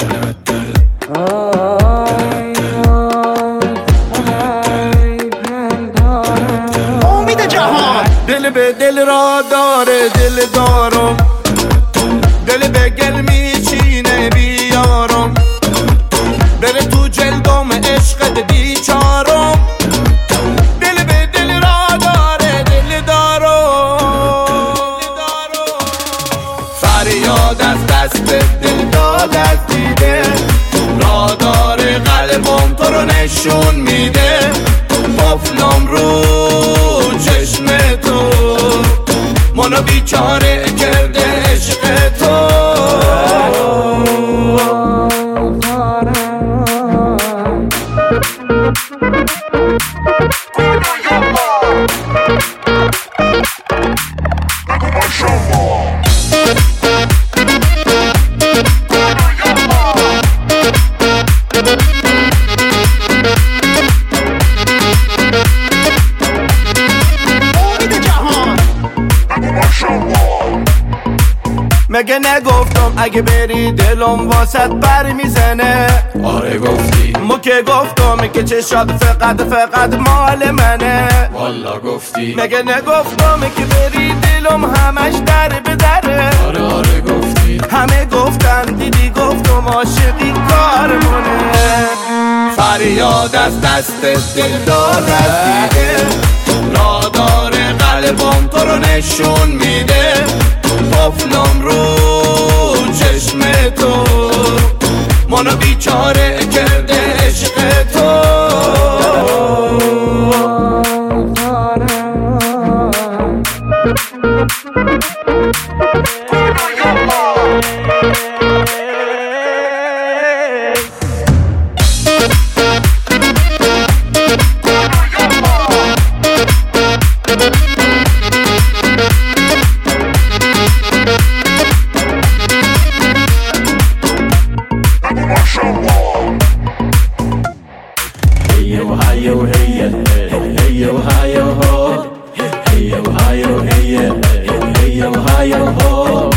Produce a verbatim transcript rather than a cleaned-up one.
امید جهان. دل به دل را داره دل دارم، دل به گل میچینه بیارم، بره تو جلدم عشقت بیچارم. دل به دل را داره دل دارم، فریاد از دست دل داد از دیده، را داره قلبم تو رو نشون میده. قفلم رو چشم تو منو بیچاره کرده عشق تو. مگه نگفتم اگه بری دلم واسط بر میزنه؟ آره گفتی. مو که گفتم که چشات فقط فقط مال منه. والا گفتی. مگه نگفتم که بری دلم همش در به دره؟ آره آره گفتی. همه گفتن دیدی گفتم عاشقی کارمونه. فریاد از دست دل داد از دیده، را داره قلبم تو رو نشون میده. قفلم رو چشم تو منو بیچاره کرده عشق تو. Hey yo, hey yo, hey yo, hey yo, ho. Hey yo, hey yo, hey yo, hey yo, hey yo, ho.